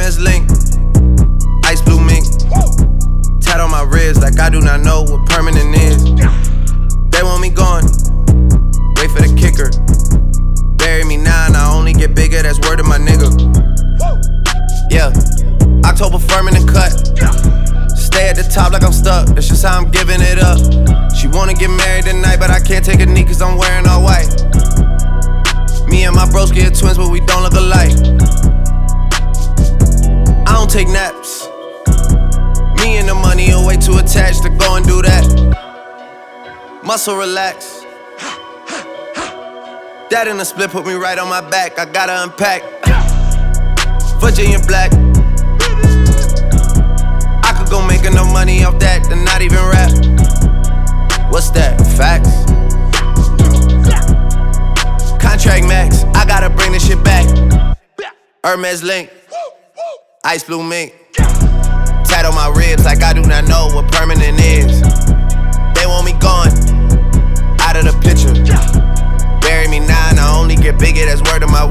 Hermes link, ice blue mink. Tat on my wrist like I do not know what permanent is. They want me gone, wait for the kicker. Bury me now and I only get bigger, that's word of my nigga. Yeah, October firm in the cut. Stay at the top like I'm stuck, that's just how I'm giving it up. She wanna get married tonight, but I can't take a knee cause I'm wearing all white. Me and my broski are twins, but we don't look alike. I don't take naps. Me and the money are way too attached to go and do that. Muscle relax. That in the split put me right on my back, I gotta unpack. Virginia black. I could go make enough money off that to not even rap. What's that? Facts? Contract max, I gotta bring this shit back. Hermes link, ice blue mink. Tat on my ribs like I do not know what permanent is. They want me gone, out of the picture. Bury me now and I only get bigger, that's word of my.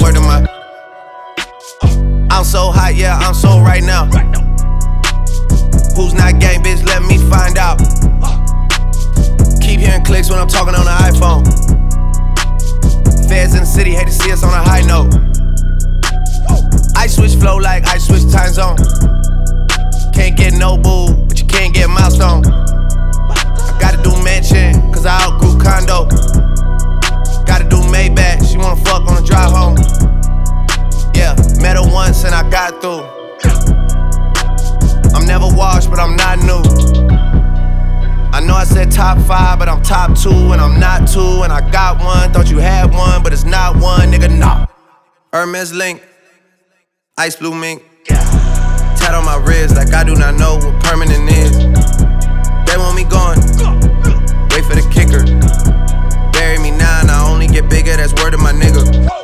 I'm so hot, yeah, I'm so right now. Who's not gang, bitch, let me find out. Keep hearing clicks when I'm talking on the iPhone. Feds in the city hate to see us on a high note. I switch flow like I switch time zone. Can't get no boo, but you can't get milestone. I gotta do mansion, cause I outgrew condo. Gotta do Maybach, she wanna fuck on the drive home. Yeah, met her once and I got through. I'm never washed, but I'm not new. I know I said top 5, but I'm top 2, and I'm not 2, and I got one. Thought you had one, but it's not one, nigga, nah. Hermes link, ice blue mink. Tat on my wrist like I do not know what permanent is. They want me gone, wait for the kicker. Bury me now and I only get bigger, that's word of my nigga.